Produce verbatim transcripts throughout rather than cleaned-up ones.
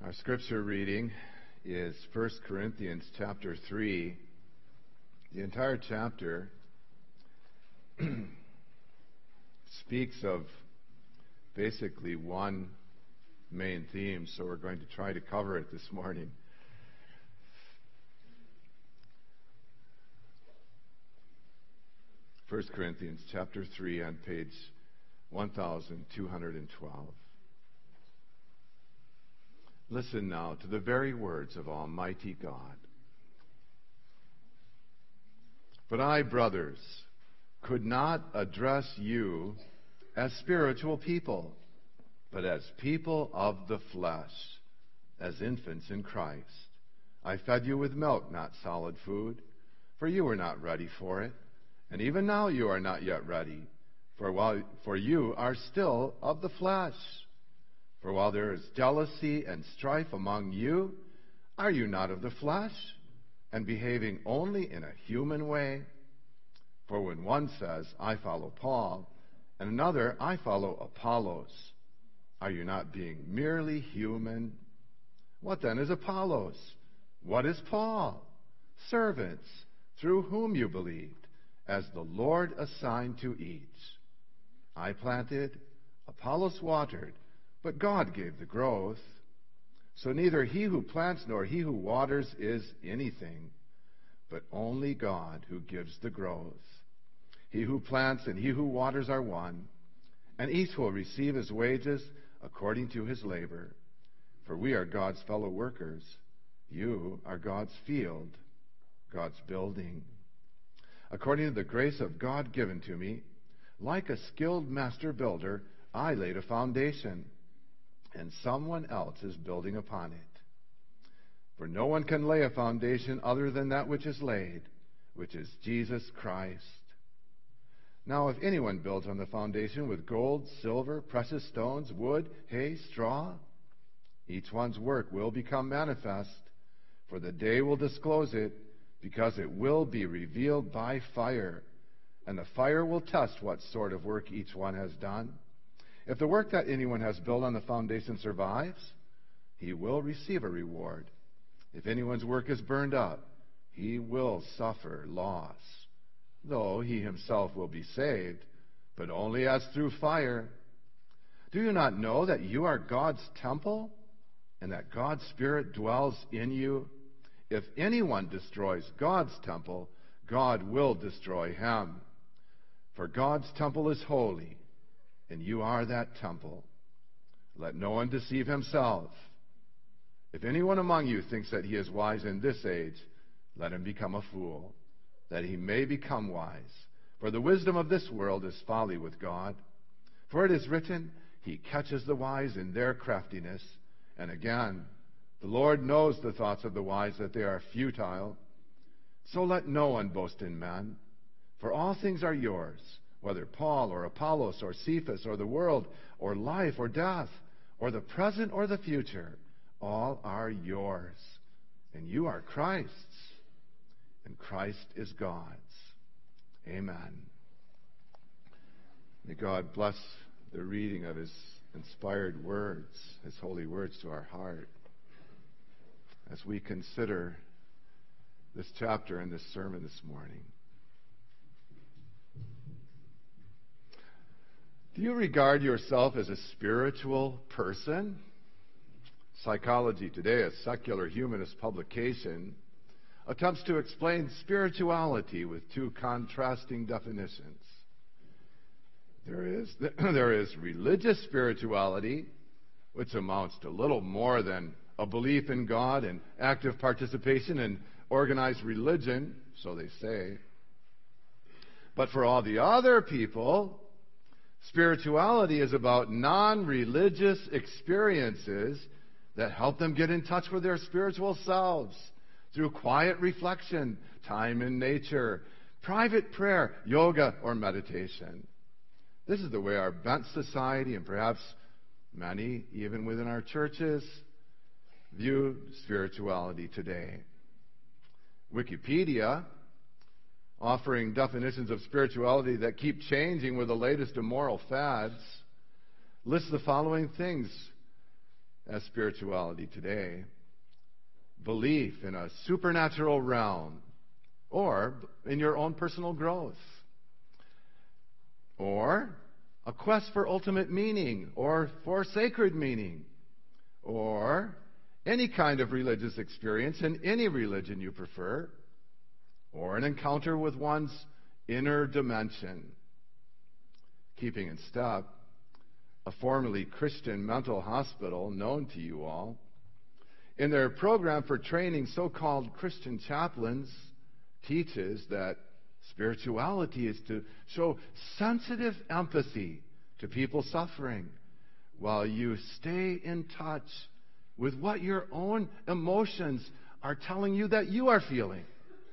Our scripture reading is First Corinthians chapter three. The entire chapter speaks of basically one main theme, so we're going to try to cover it this morning. First Corinthians chapter three on page one thousand two hundred twelve. Listen now to the very words of Almighty God. But I, brothers, could not address you as spiritual people, but as people of the flesh, as infants in Christ. I fed you with milk, not solid food, for you were not ready for it, and even now you are not yet ready, for while for you are still of the flesh. For while there is jealousy and strife among you, are you not of the flesh, and behaving only in a human way? For when one says, I follow Paul, and another, I follow Apollos, are you not being merely human? What then is Apollos? What is Paul? Servants, through whom you believed, as the Lord assigned to each. I planted, Apollos watered, but God gave the growth. So neither he who plants nor he who waters is anything, but only God who gives the growth. He who plants and he who waters are one, and each will receive his wages according to his labor. For we are God's fellow workers. You are God's field, God's building. According to the grace of God given to me, like a skilled master builder, I laid a foundation, and someone else is building upon it. For no one can lay a foundation other than that which is laid, which is Jesus Christ. Now if anyone builds on the foundation with gold, silver, precious stones, wood, hay, straw, each one's work will become manifest, for the day will disclose it, because it will be revealed by fire, and the fire will test what sort of work each one has done. If the work that anyone has built on the foundation survives, he will receive a reward. If anyone's work is burned up, he will suffer loss, though he himself will be saved, but only as through fire. Do you not know that you are God's temple, and that God's Spirit dwells in you? If anyone destroys God's temple, God will destroy him. For God's temple is holy, and you are that temple. Let no one deceive himself. If anyone among you thinks that he is wise in this age, let him become a fool, that he may become wise. For the wisdom of this world is folly with God. For it is written, He catches the wise in their craftiness. And again, the Lord knows the thoughts of the wise, that they are futile. So let no one boast in men, for all things are yours, whether Paul or Apollos or Cephas or the world or life or death or the present or the future, all are yours. And you are Christ's, and Christ is God's. Amen. May God bless the reading of His inspired words, His holy words to our heart, as we consider this chapter and this sermon this morning. Do you regard yourself as a spiritual person? Psychology Today, a secular humanist publication, attempts to explain spirituality with two contrasting definitions. There is, there is religious spirituality, which amounts to little more than a belief in God and active participation in organized religion, so they say. But for all the other people, spirituality is about non-religious experiences that help them get in touch with their spiritual selves through quiet reflection, time in nature, private prayer, yoga, or meditation. This is the way our bent society, and perhaps many, even within our churches, view spirituality today. Wikipedia, offering definitions of spirituality that keep changing with the latest immoral fads, lists the following things as spirituality today. Belief in a supernatural realm, or in your own personal growth, or a quest for ultimate meaning, or for sacred meaning, or any kind of religious experience in any religion you prefer, or an encounter with one's inner dimension. Keeping in step, a formerly Christian mental hospital known to you all, in their program for training so-called Christian chaplains, teaches that spirituality is to show sensitive empathy to people suffering while you stay in touch with what your own emotions are telling you that you are feeling.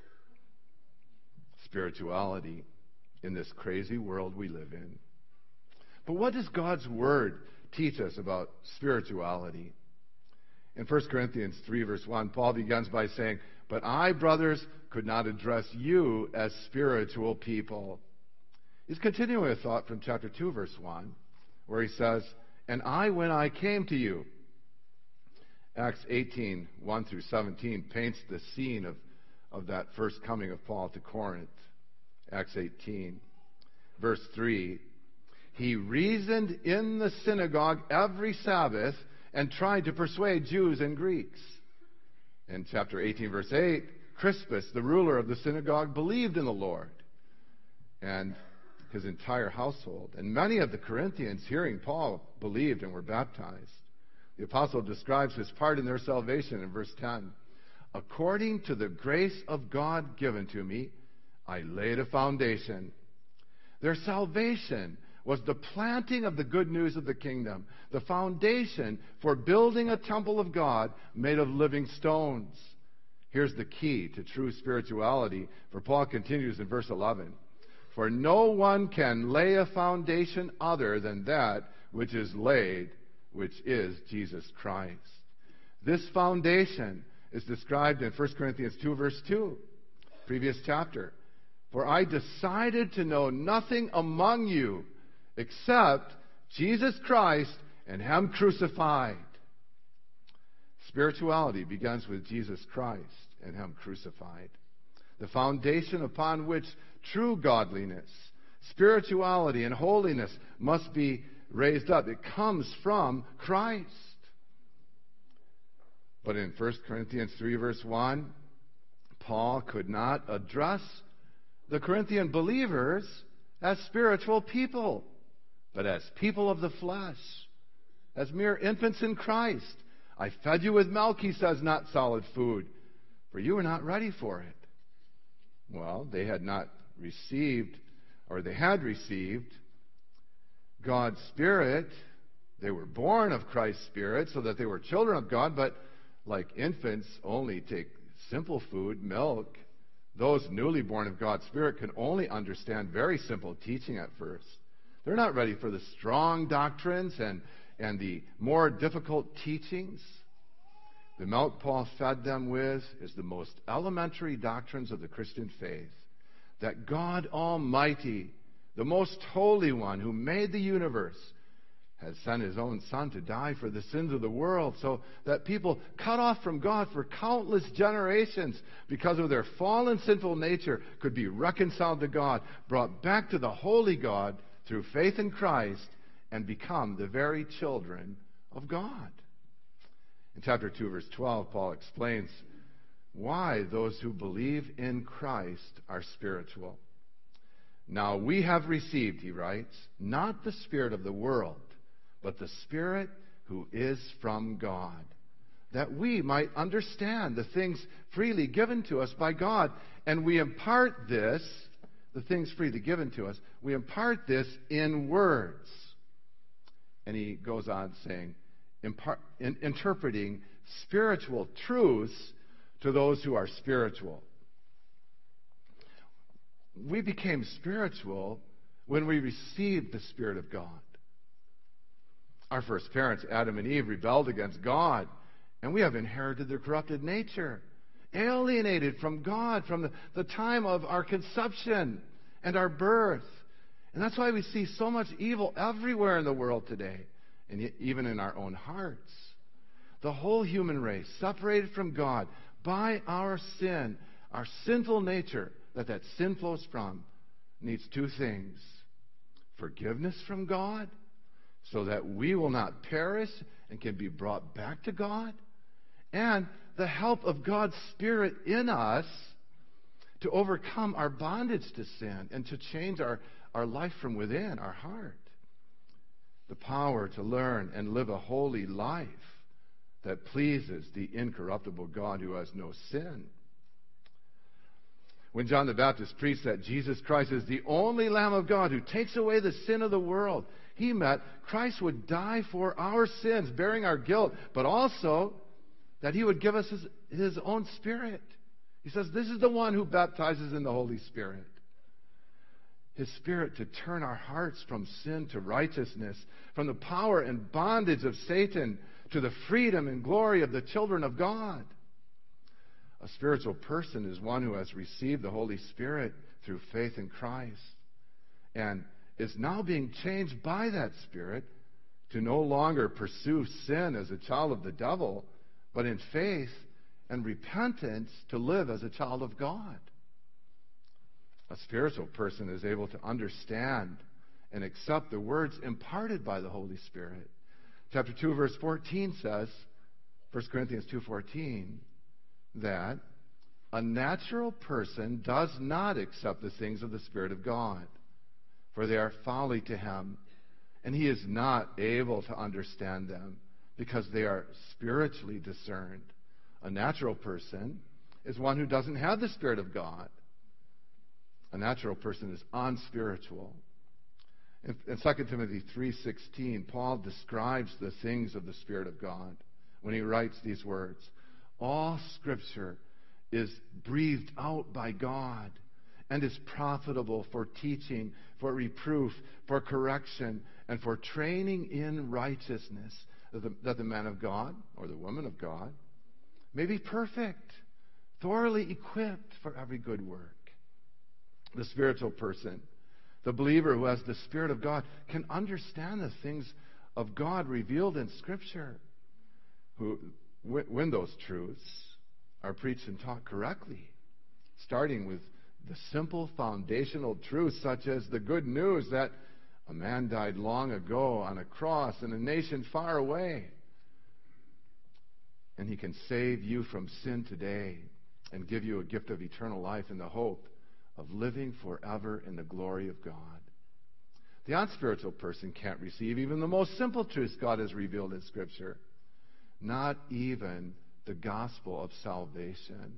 Spirituality in this crazy world we live in. But what does God's Word teach us about spirituality? In First Corinthians three, verse one, Paul begins by saying, "But I, brothers, could not address you as spiritual people." He's continuing a thought from chapter two, verse one, where he says, "And I, when I came to you." Acts eighteen, one through seventeen paints the scene of, of that first coming of Paul to Corinth. Acts eighteen, verse three, "He reasoned in the synagogue every Sabbath and tried to persuade Jews and Greeks." In chapter eighteen, verse eight, Crispus, the ruler of the synagogue, believed in the Lord and his entire household. And many of the Corinthians, hearing Paul, believed and were baptized. The apostle describes his part in their salvation in verse ten. "According to the grace of God given to me, I laid a foundation." Their salvation was the planting of the good news of the kingdom, the foundation for building a temple of God made of living stones. Here's the key to true spirituality, for Paul continues in verse eleven. "For no one can lay a foundation other than that which is laid, which is Jesus Christ." This foundation is described in First Corinthians two, verse two, previous chapter. "For I decided to know nothing among you except Jesus Christ and Him crucified." Spirituality begins with Jesus Christ and Him crucified. The foundation upon which true godliness, spirituality, and holiness must be raised up. It comes from Christ. But in First Corinthians three, verse one, Paul could not address the Corinthian believers as spiritual people, but as people of the flesh, as mere infants in Christ. "I fed you with milk," he says, "not solid food, for you were not ready for it." Well, they had not received, or they had received God's Spirit. They were born of Christ's Spirit so that they were children of God, but like infants only take simple food, milk. Those newly born of God's Spirit can only understand very simple teaching at first. They're not ready for the strong doctrines and, and the more difficult teachings. The milk Paul fed them with is the most elementary doctrines of the Christian faith. That God Almighty, the most holy one who made the universe, has sent His own Son to die for the sins of the world, so that people cut off from God for countless generations because of their fallen sinful nature could be reconciled to God, brought back to the holy God through faith in Christ, and become the very children of God. In chapter two, verse twelve, Paul explains why those who believe in Christ are spiritual. "Now we have received," he writes, "not the spirit of the world, but the Spirit who is from God, that we might understand the things freely given to us by God. And we impart this," the things freely given to us, "we impart this in words." And he goes on saying, impart, in, interpreting spiritual truths to those who are spiritual. We became spiritual when we received the Spirit of God. Our first parents, Adam and Eve, rebelled against God, and we have inherited their corrupted nature, alienated from God from the, the time of our conception and our birth. And that's why we see so much evil everywhere in the world today, and even in our own hearts. The whole human race, separated from God by our sin, our sinful nature that that sin flows from, needs two things. Forgiveness from God, so that we will not perish and can be brought back to God. And the help of God's Spirit in us to overcome our bondage to sin and to change our, our life from within, our heart. The power to learn and live a holy life that pleases the incorruptible God who has no sin. When John the Baptist preached that Jesus Christ is the only Lamb of God who takes away the sin of the world, he meant Christ would die for our sins, bearing our guilt, but also that he would give us his, his own Spirit. He says, this is the one who baptizes in the Holy Spirit. His Spirit to turn our hearts from sin to righteousness, from the power and bondage of Satan to the freedom and glory of the children of God. A spiritual person is one who has received the Holy Spirit through faith in Christ and is now being changed by that Spirit to no longer pursue sin as a child of the devil, but in faith and repentance to live as a child of God. A spiritual person is able to understand and accept the words imparted by the Holy Spirit. Chapter two, verse fourteen says, First Corinthians two fourteen, that a natural person does not accept the things of the Spirit of God, for they are folly to him, and he is not able to understand them, because they are spiritually discerned. A natural person is one who doesn't have the Spirit of God. A natural person is unspiritual. In, in Second Timothy three sixteen, Paul describes the things of the Spirit of God when he writes these words. All Scripture is breathed out by God and is profitable for teaching, for reproof, for correction, and for training in righteousness, that the, that the man of God or the woman of God may be perfect, thoroughly equipped for every good work. The spiritual person, the believer who has the Spirit of God, can understand the things of God revealed in Scripture. Who, when those truths are preached and taught correctly, starting with the simple foundational truths such as the good news that a man died long ago on a cross in a nation far away, and he can save you from sin today and give you a gift of eternal life in the hope of living forever in the glory of God. The unspiritual person can't receive even the most simple truths God has revealed in Scripture, not even the gospel of salvation.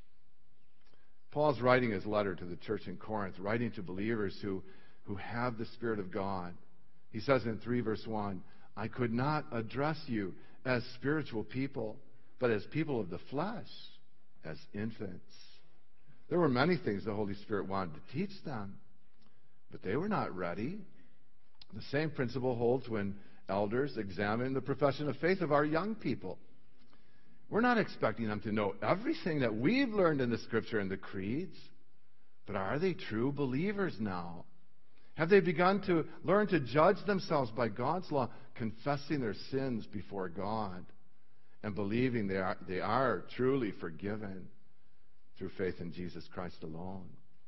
Paul's writing his letter to the church in Corinth, writing to believers who, who have the Spirit of God. He says in three verse one, I could not address you as spiritual people, but as people of the flesh, as infants. There were many things the Holy Spirit wanted to teach them, but they were not ready. The same principle holds when elders examine the profession of faith of our young people. We're not expecting them to know everything that we've learned in the Scripture and the creeds, but are they true believers now? Have they begun to learn to judge themselves by God's law, confessing their sins before God and believing they are, they are truly forgiven through faith in Jesus Christ alone?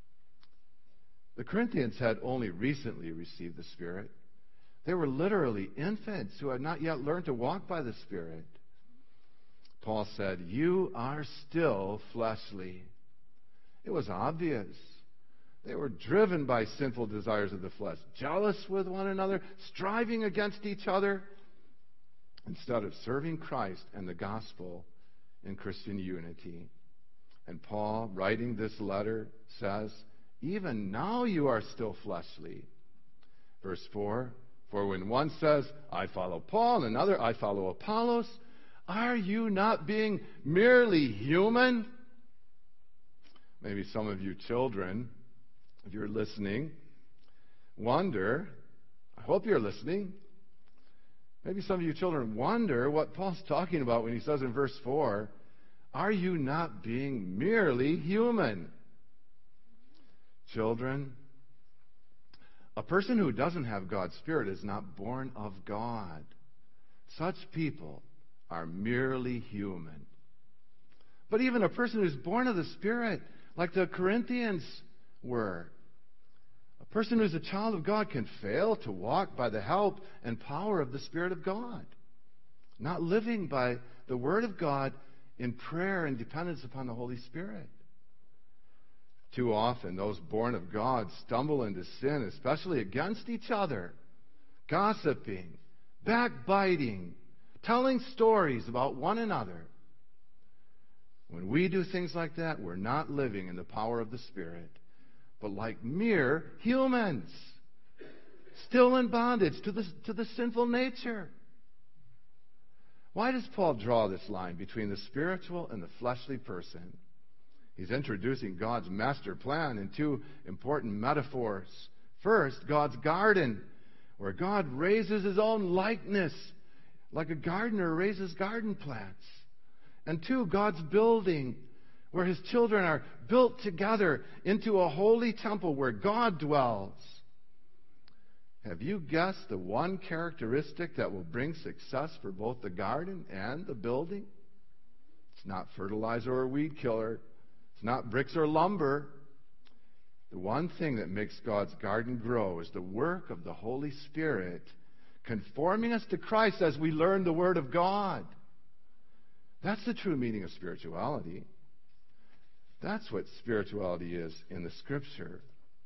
The Corinthians had only recently received the Spirit. They were literally infants who had not yet learned to walk by the Spirit. Paul said, you are still fleshly. It was obvious. They were driven by sinful desires of the flesh, jealous with one another, striving against each other, instead of serving Christ and the gospel in Christian unity. And Paul, writing this letter, says, even now you are still fleshly. Verse four, for when one says, I follow Paul, and another, I follow Apollos, are you not being merely human? Maybe some of you children, if you're listening, wonder, I hope you're listening, maybe some of you children wonder what Paul's talking about when he says in verse four, are you not being merely human? Children, a person who doesn't have God's Spirit is not born of God. Such people are merely human. But even a person who's born of the Spirit, like the Corinthians were, a person who's a child of God can fail to walk by the help and power of the Spirit of God, not living by the Word of God in prayer and dependence upon the Holy Spirit. Too often, those born of God stumble into sin, especially against each other, gossiping, backbiting, telling stories about one another. When we do things like that, we're not living in the power of the Spirit, but like mere humans, still in bondage to the, to the sinful nature. Why does Paul draw this line between the spiritual and the fleshly person? He's introducing God's master plan in two important metaphors. First, God's garden, where God raises his own likeness, like a gardener raises garden plants. And two, God's building, where his children are built together into a holy temple where God dwells. Have you guessed the one characteristic that will bring success for both the garden and the building? It's not fertilizer or weed killer. It's not bricks or lumber. The one thing that makes God's garden grow is the work of the Holy Spirit, conforming us to Christ as we learn the Word of God. That's the true meaning of spirituality. That's what spirituality is in the Scripture.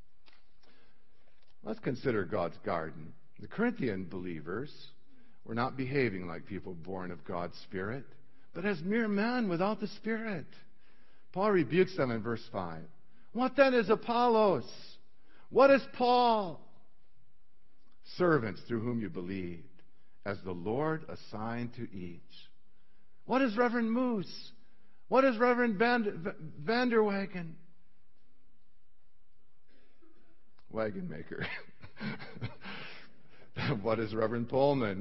Let's consider God's garden. The Corinthian believers were not behaving like people born of God's Spirit, but as mere men without the Spirit. Paul rebukes them in verse five. What then is Apollos? What is Paul? Servants through whom you believed, as the Lord assigned to each. What is Reverend Moose? What is Reverend Van, Vanderwagen? Wagon maker. What is Reverend Pullman?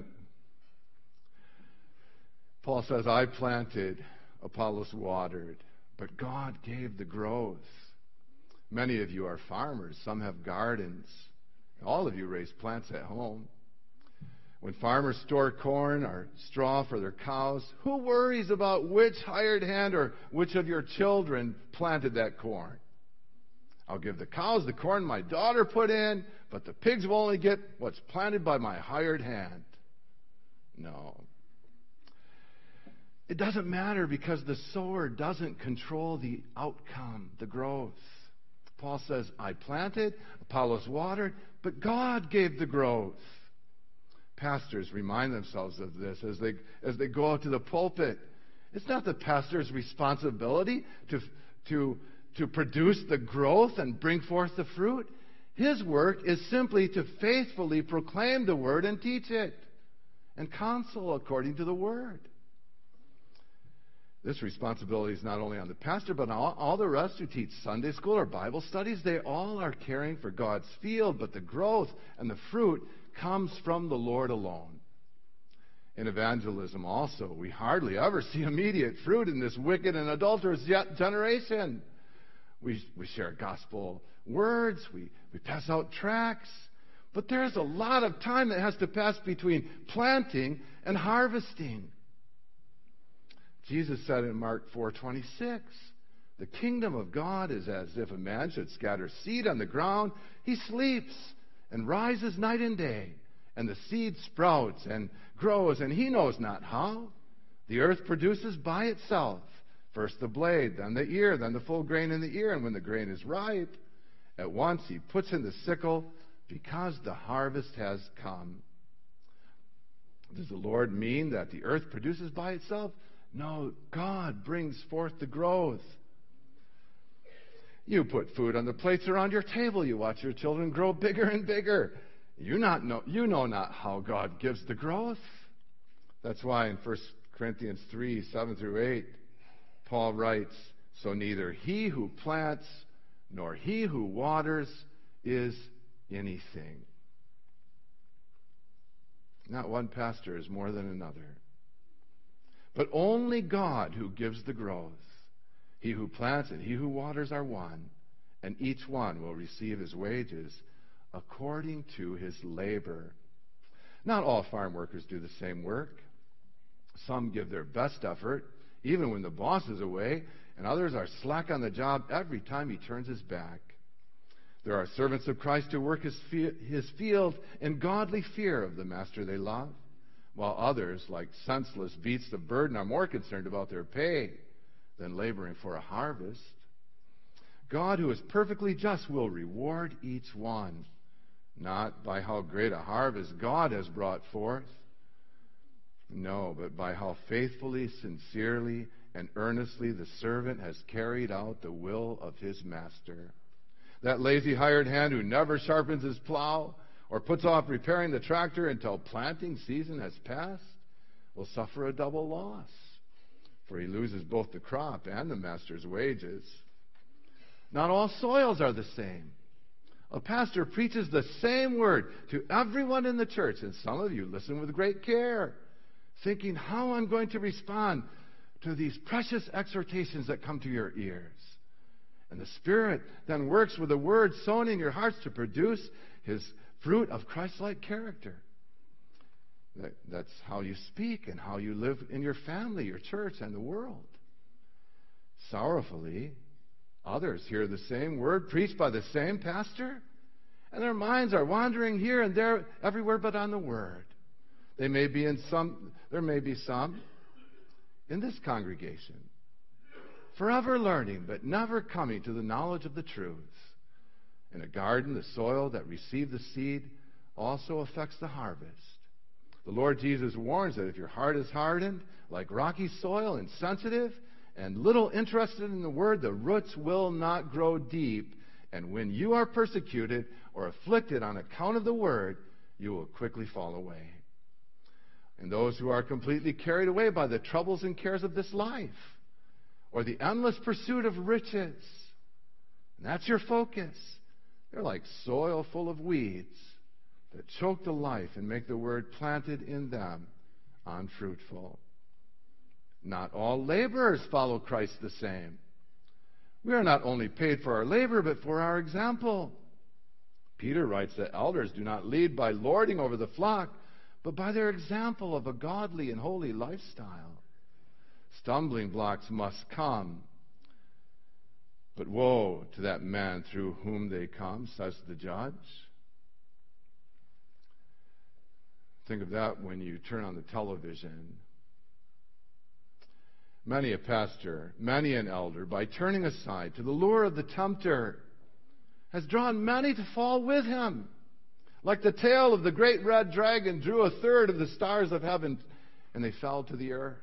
Paul says, I planted, Apollos watered, but God gave the growth. Many of you are farmers. Some have gardens. All of you raise plants at home. When farmers store corn or straw for their cows, who worries about which hired hand or which of your children planted that corn? I'll give the cows the corn my daughter put in, but the pigs will only get what's planted by my hired hand. No. It doesn't matter because the sower doesn't control the outcome, the growth. Paul says, I planted, Apollos watered, but God gave the growth. Pastors remind themselves of this as they as they go out to the pulpit. It's not the pastor's responsibility to, to, to produce the growth and bring forth the fruit. His work is simply to faithfully proclaim the Word and teach it and counsel according to the Word. This responsibility is not only on the pastor, but all, all the rest who teach Sunday school or Bible studies. They all are caring for God's field, but the growth and the fruit comes from the Lord alone. In evangelism also, we hardly ever see immediate fruit in this wicked and adulterous generation. We, we share gospel words, we, we pass out tracts, but there's a lot of time that has to pass between planting and harvesting. Jesus said in Mark four twenty-six, the kingdom of God is as if a man should scatter seed on the ground. He sleeps and rises night and day, and the seed sprouts and grows, and he knows not how. The earth produces by itself first the blade, then the ear, then the full grain in the ear, and when the grain is ripe, at once he puts in the sickle because the harvest has come. Does the Lord mean that the earth produces by itself? No, God brings forth the growth. You put food on the plates around your table. You watch your children grow bigger and bigger. You, not know, you know not how God gives the growth. That's why in First Corinthians three, seven through eight, Paul writes, so neither he who plants nor he who waters is anything. Not one pastor is more than another. But only God who gives the growth. He who plants and he who waters are one, and each one will receive his wages according to his labor. Not all farm workers do the same work. Some give their best effort, even when the boss is away, and others are slack on the job every time he turns his back. There are servants of Christ who work his, fe- his field in godly fear of the master they love, while others, like senseless beasts of burden, are more concerned about their pay than laboring for a harvest. God, who is perfectly just, will reward each one, not by how great a harvest God has brought forth, no, but by how faithfully, sincerely, and earnestly the servant has carried out the will of his master. That lazy hired hand who never sharpens his plow or puts off repairing the tractor until planting season has passed will suffer a double loss, for he loses both the crop and the master's wages. Not all soils are the same. A pastor preaches the same word to everyone in the church, and some of you listen with great care, thinking how I'm going to respond to these precious exhortations that come to your ears. And the Spirit then works with the word sown in your hearts to produce his fruit of Christ-like character. That, that's how you speak and how you live in your family, your church, and the world. Sorrowfully, others hear the same word preached by the same pastor, and their minds are wandering here and there, everywhere but on the word. They may be in some, there may be some in this congregation, forever learning but never coming to the knowledge of the truth. In a garden, the soil that received the seed also affects the harvest. The Lord Jesus warns that if your heart is hardened, like rocky soil, insensitive, and little interested in the word, the roots will not grow deep. And when you are persecuted or afflicted on account of the word, you will quickly fall away. And those who are completely carried away by the troubles and cares of this life, or the endless pursuit of riches, and that's your focus, they're like soil full of weeds that choke the life and make the word planted in them unfruitful. Not all laborers follow Christ the same. We are not only paid for our labor, but for our example. Peter writes that elders do not lead by lording over the flock, but by their example of a godly and holy lifestyle. Stumbling blocks must come, but woe to that man through whom they come, says the judge. Think of that when you turn on the television. Many a pastor, many an elder, by turning aside to the lure of the tempter, has drawn many to fall with him. Like the tail of the great red dragon drew a third of the stars of heaven, and they fell to the earth.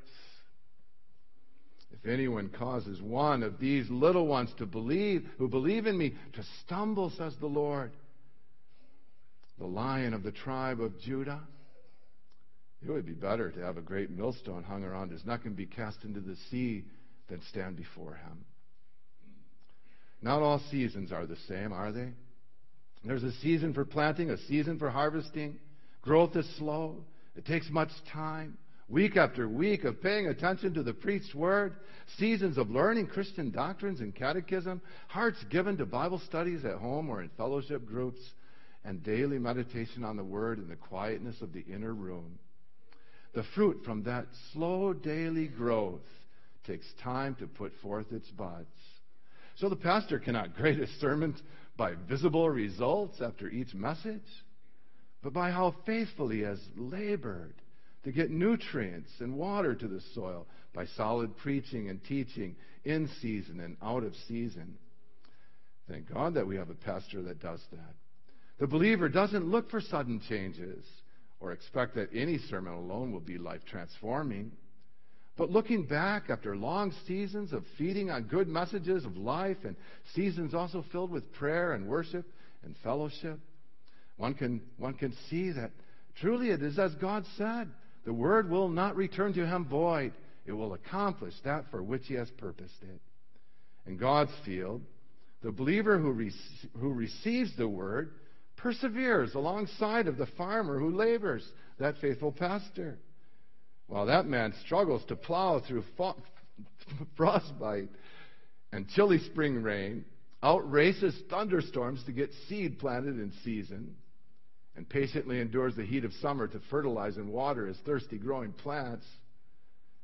If anyone causes one of these little ones to believe, who believe in me, to stumble, says the Lord, the Lion of the tribe of Judah, it would be better to have a great millstone hung around his neck and be cast into the sea than stand before him. Not all seasons are the same, are they? There's a season for planting, a season for harvesting. Growth is slow. It takes much time. Week after week of paying attention to the preached word, seasons of learning Christian doctrines and catechism, hearts given to Bible studies at home or in fellowship groups, and daily meditation on the word in the quietness of the inner room. The fruit from that slow daily growth takes time to put forth its buds. So the pastor cannot grade his sermons by visible results after each message, but by how faithfully he has labored to get nutrients and water to the soil by solid preaching and teaching in season and out of season. Thank God that we have a pastor that does that. The believer doesn't look for sudden changes or expect that any sermon alone will be life-transforming. But looking back after long seasons of feeding on good messages of life and seasons also filled with prayer and worship and fellowship, one can, one can see that truly it is as God said. The word will not return to him void. It will accomplish that for which he has purposed it. In God's field, the believer who, rec- who receives the word perseveres alongside of the farmer who labors, that faithful pastor. While that man struggles to plow through fo- frostbite and chilly spring rain, outraces thunderstorms to get seed planted in season, and patiently endures the heat of summer to fertilize and water his thirsty growing plants,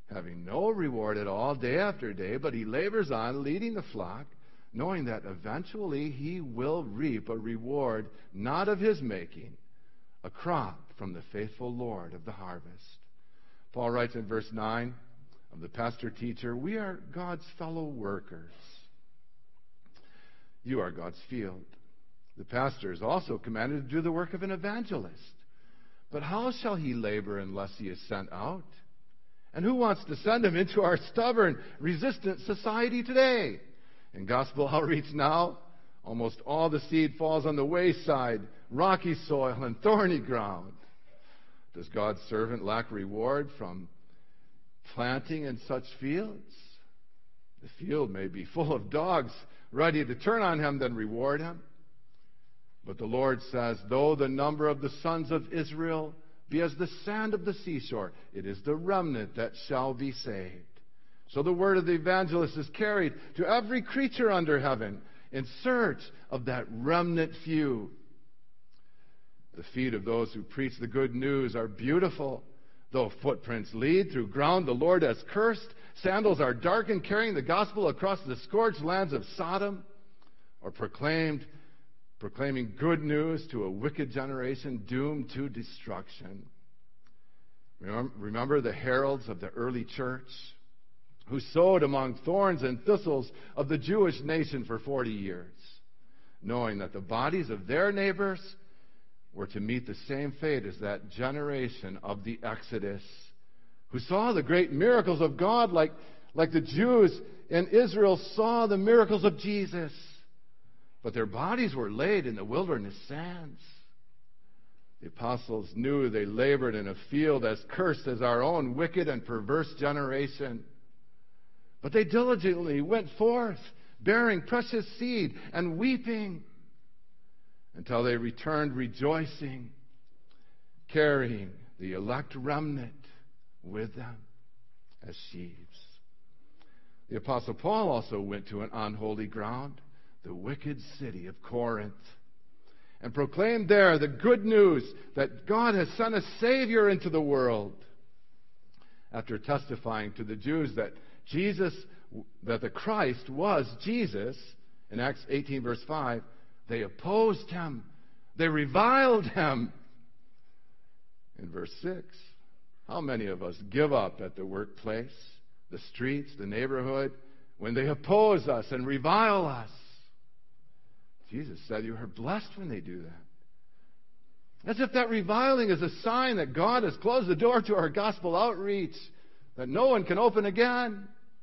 having no reward at all day after day, but he labors on, leading the flock, knowing that eventually he will reap a reward not of his making, a crop from the faithful Lord of the harvest. Paul writes in verse nine of the pastor-teacher, we are God's fellow workers. You are God's field. The pastor is also commanded to do the work of an evangelist. But how shall he labor unless he is sent out? And who wants to send him into our stubborn, resistant society today? In gospel outreach now, almost all the seed falls on the wayside, rocky soil, and thorny ground. Does God's servant lack reward from planting in such fields? The field may be full of dogs ready to turn on him, then reward him. But the Lord says, though the number of the sons of Israel be as the sand of the seashore, it is the remnant that shall be saved. So the word of the evangelist is carried to every creature under heaven in search of that remnant few. The feet of those who preach the good news are beautiful. Though footprints lead through ground the Lord has cursed, sandals are darkened carrying the gospel across the scorched lands of Sodom, or proclaimed proclaiming good news to a wicked generation doomed to destruction. Remember the heralds of the early church who sowed among thorns and thistles of the Jewish nation for forty years, knowing that the bodies of their neighbors were to meet the same fate as that generation of the Exodus, who saw the great miracles of God like, like the Jews in Israel saw the miracles of Jesus. But their bodies were laid in the wilderness sands. The apostles knew they labored in a field as cursed as our own wicked and perverse generation. But they diligently went forth, bearing precious seed and weeping, until they returned rejoicing, carrying the elect remnant with them as sheaves. The Apostle Paul also went to an unholy ground, the wicked city of Corinth, and proclaimed there the good news that God has sent a Savior into the world. After testifying to the Jews that Jesus, that the Christ was Jesus, in Acts eighteen verse five, they opposed him. They reviled him. In verse six, how many of us give up at the workplace, the streets, the neighborhood, when they oppose us and revile us? Jesus said you are blessed when they do that. As if that reviling is a sign that God has closed the door to our gospel outreach, that no one can open again.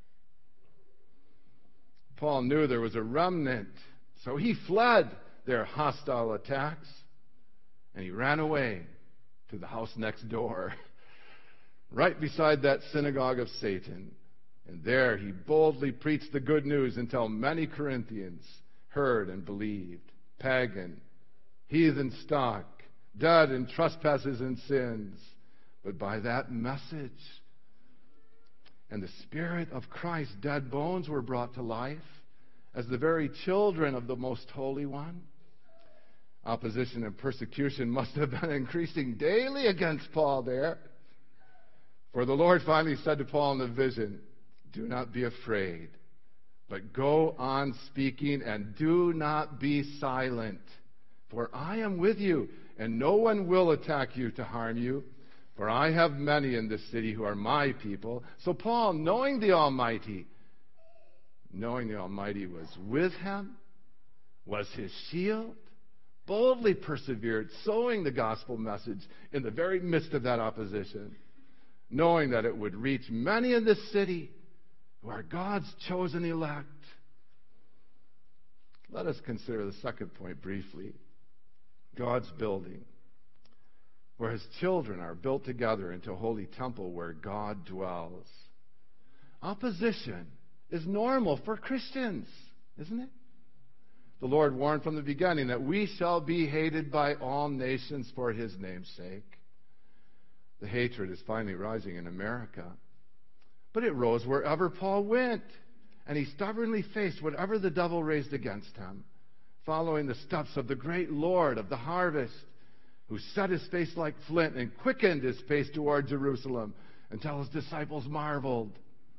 Paul knew there was a remnant, so he fled their hostile attacks, and he ran away to the house next door, right beside that synagogue of Satan. And there he boldly preached the good news until many Corinthians heard and believed. Pagan, heathen stock, dead in trespasses and sins. But by that message and the Spirit of Christ, dead bones were brought to life as the very children of the Most Holy One. Opposition and persecution must have been increasing daily against Paul there. For the Lord finally said to Paul in the vision, do not be afraid, but go on speaking and do not be silent. For I am with you, and no one will attack you to harm you. For I have many in this city who are my people. So Paul, knowing the Almighty, knowing the Almighty was with him, was his shield, boldly persevered, sowing the gospel message in the very midst of that opposition, knowing that it would reach many in this city who are God's chosen elect. Let us consider the second point briefly. God's building, where his children are built together into a holy temple where God dwells. Opposition is normal for Christians, isn't it? The Lord warned from the beginning that we shall be hated by all nations for his name's sake. The hatred is finally rising in America. But it rose wherever Paul went, and he stubbornly faced whatever the devil raised against him, following the steps of the great Lord of the harvest, who set his face like flint and quickened his pace toward Jerusalem, until his disciples marveled.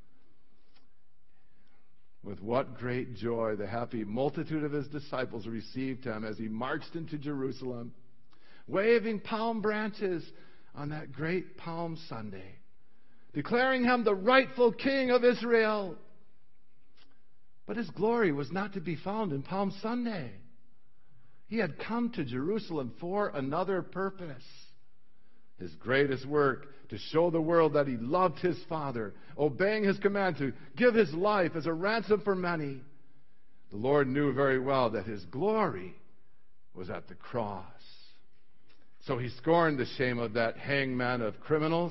With what great joy the happy multitude of his disciples received him as he marched into Jerusalem, waving palm branches on that great Palm Sunday, declaring him the rightful King of Israel. But his glory was not to be found in Palm Sunday. He had come to Jerusalem for another purpose. His greatest work, to show the world that he loved his Father, obeying his command to give his life as a ransom for many. The Lord knew very well that his glory was at the cross. So he scorned the shame of that hangman of criminals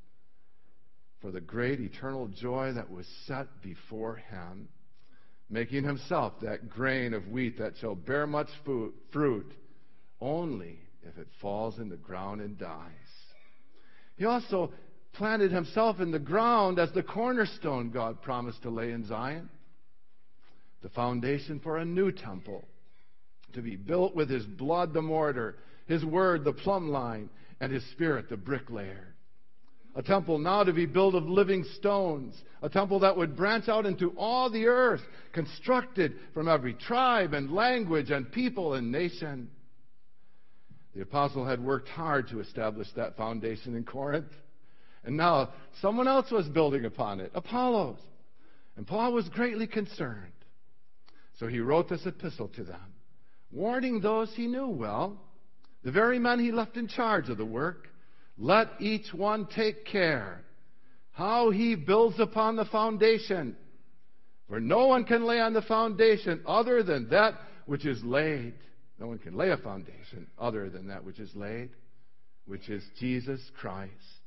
for the great eternal joy that was set before him, making himself that grain of wheat that shall bear much fruit only if it falls in the ground and dies. He also planted himself in the ground as the cornerstone God promised to lay in Zion, the foundation for a new temple, to be built with his blood the mortar, his word the plumb line, and his spirit the bricklayer. A temple now to be built of living stones, a temple that would branch out into all the earth, constructed from every tribe and language and people and nation. The apostle had worked hard to establish that foundation in Corinth, and now someone else was building upon it, Apollos. And Paul was greatly concerned. So he wrote this epistle to them, warning those he knew well, the very men he left in charge of the work, let each one take care how he builds upon the foundation. For no one can lay on the foundation other than that which is laid. No one can lay a foundation other than that which is laid, which is Jesus Christ.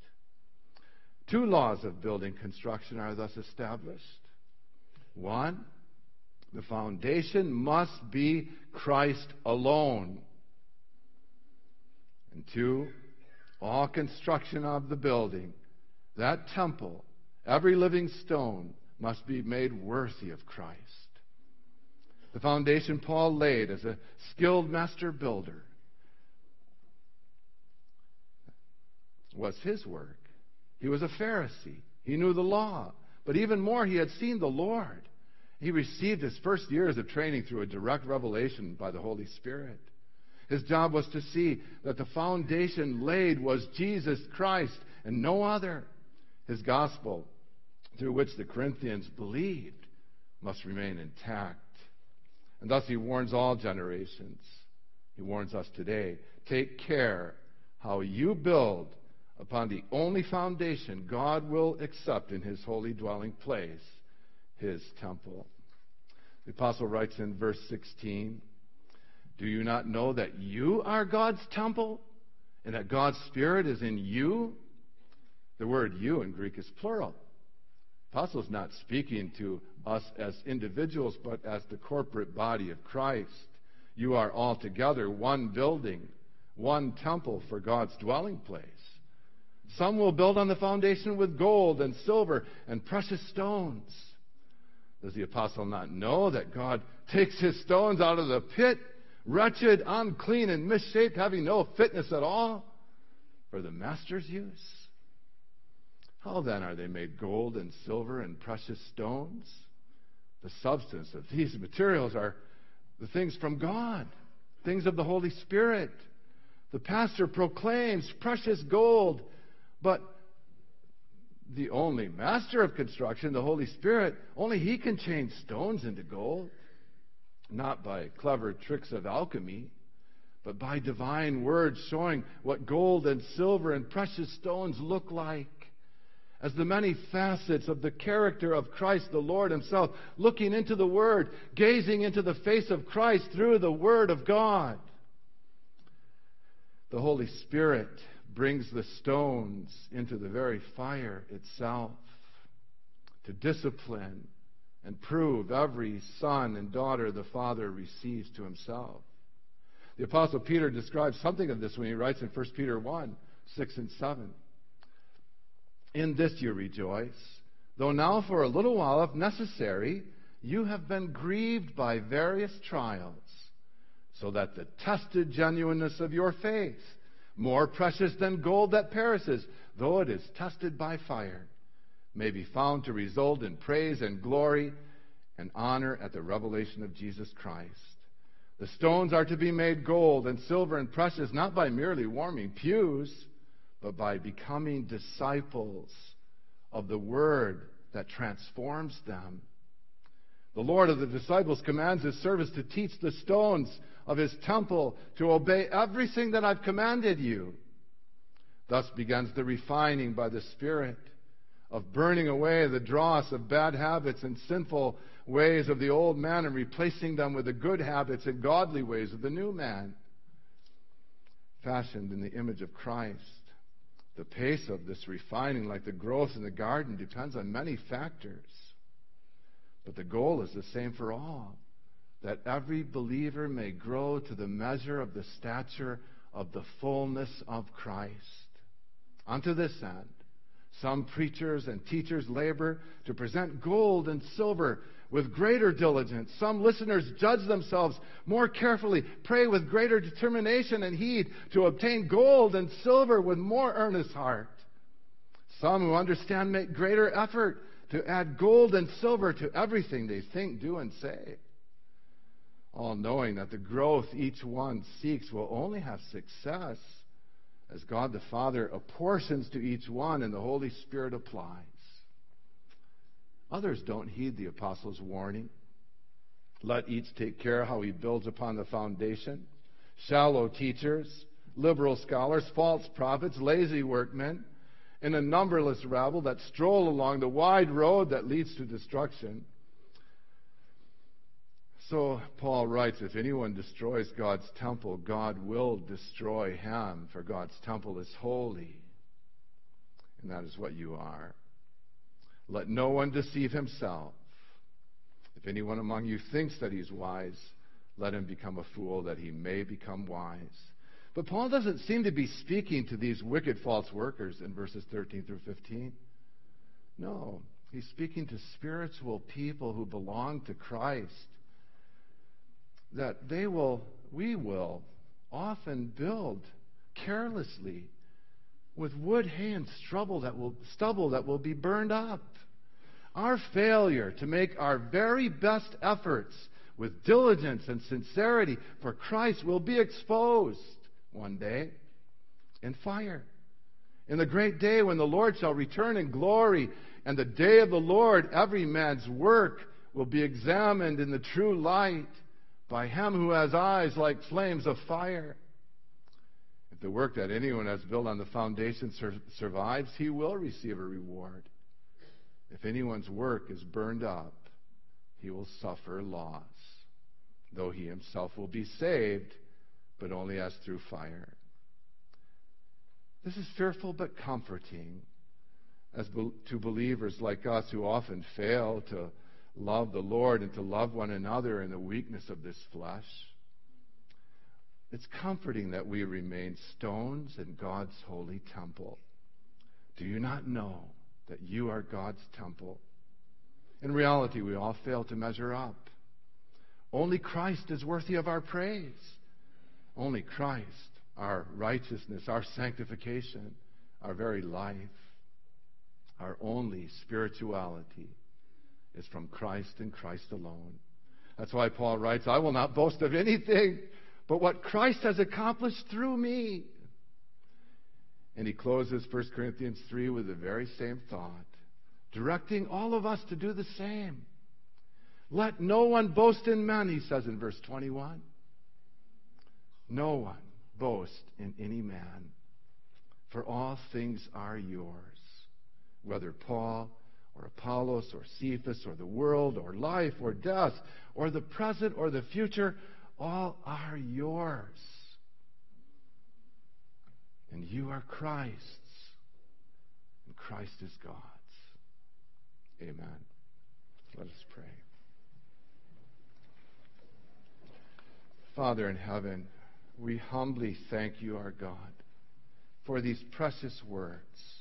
Two laws of building construction are thus established. One, the foundation must be Christ alone. And two, all construction of the building, that temple, every living stone, must be made worthy of Christ. The foundation Paul laid as a skilled master builder was his work. He was a Pharisee. He knew the law. But even more, he had seen the Lord. He received his first years of training through a direct revelation by the Holy Spirit. His job was to see that the foundation laid was Jesus Christ and no other. His gospel, through which the Corinthians believed, must remain intact. And thus he warns all generations. He warns us today. Take care how you build upon the only foundation God will accept in his holy dwelling place, his temple. The apostle writes in verse sixteen, do you not know that you are God's temple and that God's Spirit is in you? The word you in Greek is plural. The apostle is not speaking to us as individuals, but as the corporate body of Christ. You are all together one building, one temple for God's dwelling place. Some will build on the foundation with gold and silver and precious stones. Does the apostle not know that God takes his stones out of the pit, wretched, unclean, and misshaped, having no fitness at all for the master's use? How then are they made gold and silver and precious stones? The substance of these materials are the things from God, things of the Holy Spirit. The pastor proclaims precious gold, but the only master of construction, the Holy Spirit, only he can change stones into gold. Not by clever tricks of alchemy, but by divine words showing what gold and silver and precious stones look like. As the many facets of the character of Christ the Lord himself, looking into the Word, gazing into the face of Christ through the Word of God. The Holy Spirit brings the stones into the very fire itself to discipline and prove every son and daughter the Father receives to himself. The Apostle Peter describes something of this when he writes in First Peter one, six and seven. In this you rejoice, though now for a little while, if necessary, you have been grieved by various trials, so that the tested genuineness of your faith, more precious than gold that perishes, though it is tested by fire, may be found to result in praise and glory and honor at the revelation of Jesus Christ. The stones are to be made gold and silver and precious, not by merely warming pews, but by becoming disciples of the Word that transforms them. The Lord of the disciples commands His servants to teach the stones of His temple to obey everything that I've commanded you. Thus begins the refining by the Spirit of burning away the dross of bad habits and sinful ways of the old man and replacing them with the good habits and godly ways of the new man, fashioned in the image of Christ. The pace of this refining, like the growth in the garden, depends on many factors. But the goal is the same for all, that every believer may grow to the measure of the stature of the fullness of Christ. Unto this end, some preachers and teachers labor to present gold and silver with greater diligence. Some listeners judge themselves more carefully, pray with greater determination and heed to obtain gold and silver with more earnest heart. Some who understand make greater effort to add gold and silver to everything they think, do, and say, all knowing that the growth each one seeks will only have success as God the Father apportions to each one and the Holy Spirit applies. Others don't heed the apostles' warning. Let each take care how he builds upon the foundation. Shallow teachers, liberal scholars, false prophets, lazy workmen, and a numberless rabble that stroll along the wide road that leads to destruction. So Paul writes, if anyone destroys God's temple, God will destroy him, for God's temple is holy. And that is what you are. Let no one deceive himself. If anyone among you thinks that he's wise, let him become a fool, that he may become wise. But Paul doesn't seem to be speaking to these wicked false workers in verses thirteen through fifteen. No, he's speaking to spiritual people who belong to Christ. That they will, we will, often build carelessly with wood, hay, and stubble that will, stubble that will be burned up. Our failure to make our very best efforts with diligence and sincerity for Christ will be exposed one day in fire. In the great day when the Lord shall return in glory, and the day of the Lord, every man's work will be examined in the true light by Him who has eyes like flames of fire. If the work that anyone has built on the foundation sur- survives, he will receive a reward. If anyone's work is burned up, he will suffer loss, though he himself will be saved, but only as through fire. This is fearful but comforting as be- to believers like us who often fail to love the Lord and to love one another in the weakness of this flesh. It's comforting that we remain stones in God's holy temple. Do you not know that you are God's temple? In reality, we all fail to measure up. Only Christ is worthy of our praise. Only Christ, our righteousness, our sanctification, our very life, our only spirituality is from Christ and Christ alone. That's why Paul writes, I will not boast of anything but what Christ has accomplished through me. And he closes First Corinthians three with the very same thought, directing all of us to do the same. Let no one boast in men, he says in verse twenty-one. No one boast in any man, for all things are yours, whether Paul or Apollos or Cephas or the world or life or death or the present or the future, all are yours. And you are Christ's, and Christ is God's. Amen. Let us pray. Father in heaven, we humbly thank you, our God, for these precious words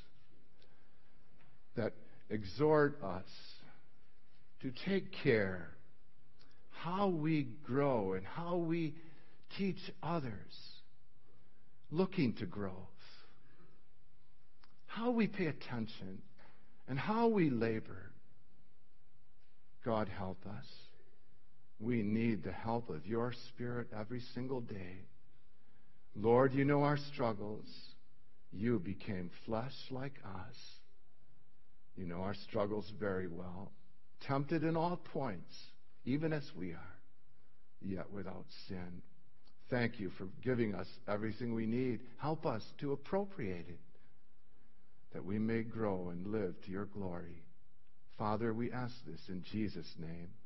that exhort us to take care how we grow and how we teach others looking to growth. How we pay attention and how we labor. God, help us. We need the help of your Spirit every single day. Lord, you know our struggles. You became flesh like us. You know our struggles very well. Tempted in all points, even as we are, yet without sin. Thank you for giving us everything we need. Help us to appropriate it, that we may grow and live to your glory. Father, we ask this in Jesus' name.